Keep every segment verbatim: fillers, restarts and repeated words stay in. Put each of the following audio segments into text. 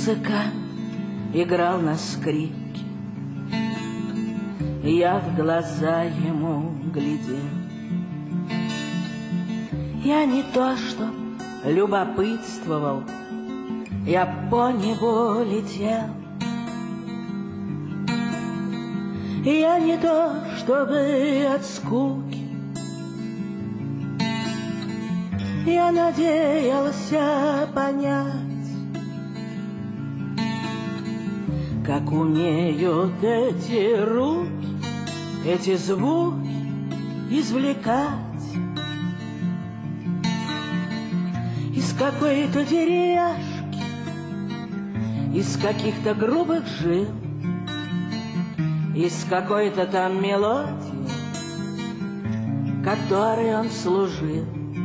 Музыкант играл на скрипке, я в глаза ему глядел. Я не то что любопытствовал, я по небу летел. Я не то чтобы от скуки, я надеялся понять, как умеют эти руки, эти звуки извлекать из какой-то деревяшки, из каких-то грубых жил, из какой-то там мелодии, которой он служил.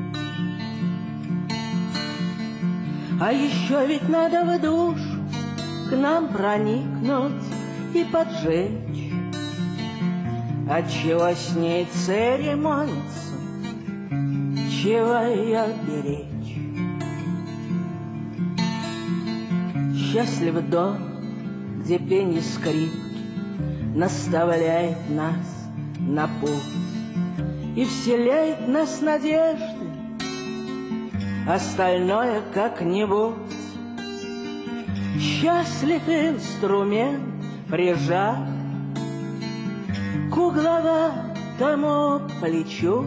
А еще ведь надо в душу к нам проникнуть и поджечь. Отчего с ней церемониться, чего ее беречь? Счастлив дом, где пение скрипки наставляет нас на путь и вселяет нас надежды, остальное как-нибудь. Счастлив инструмент, прижав к угловатому плечу,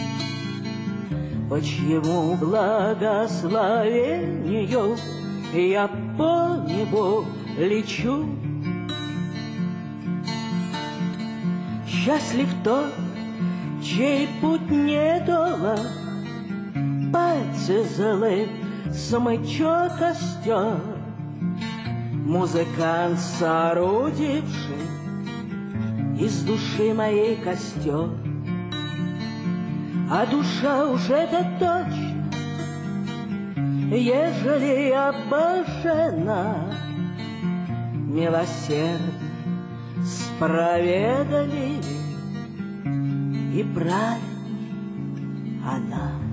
по чьему благословению я по небу лечу. Счастлив тот, чей путь недолог, пальцы злы, смычок костер, музыкант, соорудивший из души моей костер. А душа уж это точно, ежели обожена, милосердно, справедливей и праведной она.